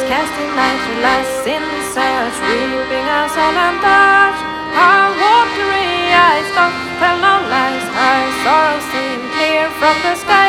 casting night to last in search, weeping our soul and touch. Our watery eyes don't tell no lies, our sorrows seem clear from the sky.